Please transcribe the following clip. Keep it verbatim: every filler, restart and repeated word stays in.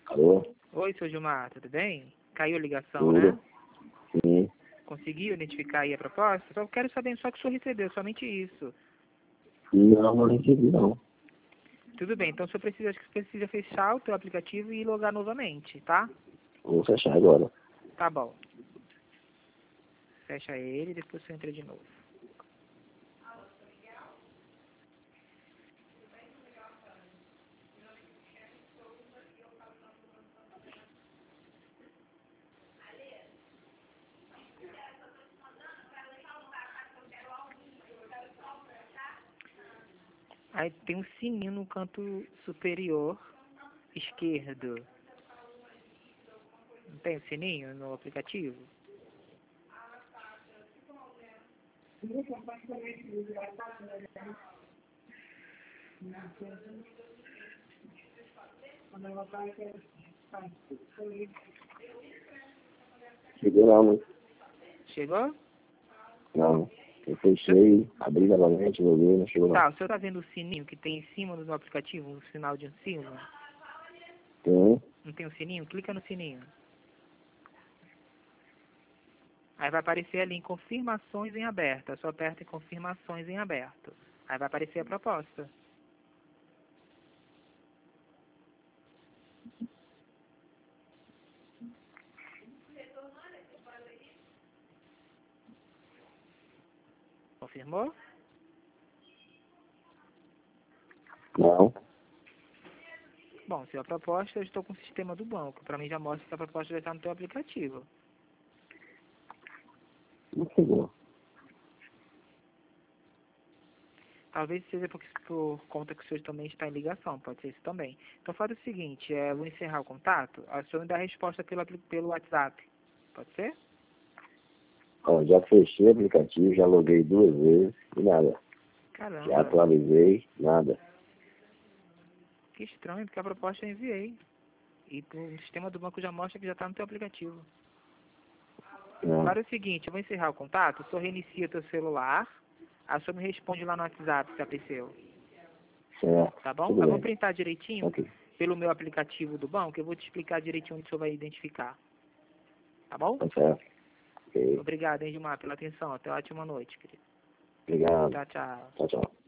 Alô? Oi, seu Gilmar, tudo bem? Caiu a ligação, Tudo? né? Sim. Conseguiu identificar aí a proposta? Só quero saber só que o senhor recebeu, somente isso. Não, não recebi não. Tudo bem, então o senhor precisa, acho que precisa fechar o seu aplicativo e logar novamente, tá? Vou fechar agora. Tá bom. Fecha ele e depois você entra de novo. Aí tem um sininho no canto superior esquerdo. Não tem o sininho no aplicativo? Chegou não, né? Chegou? Não. Eu fechei, abri novamente, loguei, não chegou não. Tá, o senhor tá vendo o sininho que tem em cima do aplicativo, um sinal de cima? Tem? Não tem o sininho? Clica no sininho. Aí vai aparecer ali em confirmações em aberto. Só aperta em confirmações em aberto. Aí vai aparecer a proposta. Confirmou? Não. Bom, se a proposta, eu estou com o sistema do banco. Para mim já mostra que a proposta já está no teu aplicativo. Não chegou. Talvez seja porque, por conta que o senhor também está em ligação. Pode ser isso também. Então faz o seguinte, é, eu vou encerrar o contato. A senhora me dá a resposta pelo, apli- pelo WhatsApp. Pode ser? Ó, já fechei o aplicativo, já loguei duas vezes e nada. Já Caramba, atualizei, nada. que estranho, porque a proposta eu enviei. E o sistema do banco já mostra que já está no teu aplicativo. Não. Para o seguinte, eu vou encerrar o contato, o senhor reinicia o teu celular, a senhora me responde lá no WhatsApp se apareceu, Certo. tá bom? Tudo Eu vou bem. printar direitinho Ok. pelo meu aplicativo do banco, eu vou te explicar direitinho onde o senhor vai identificar, tá bom? Tá certo. Ok. Obrigado, hein, Gilmar, pela atenção. Até uma ótima noite, querido. Obrigado. Tchau, tchau. Tchau, tchau.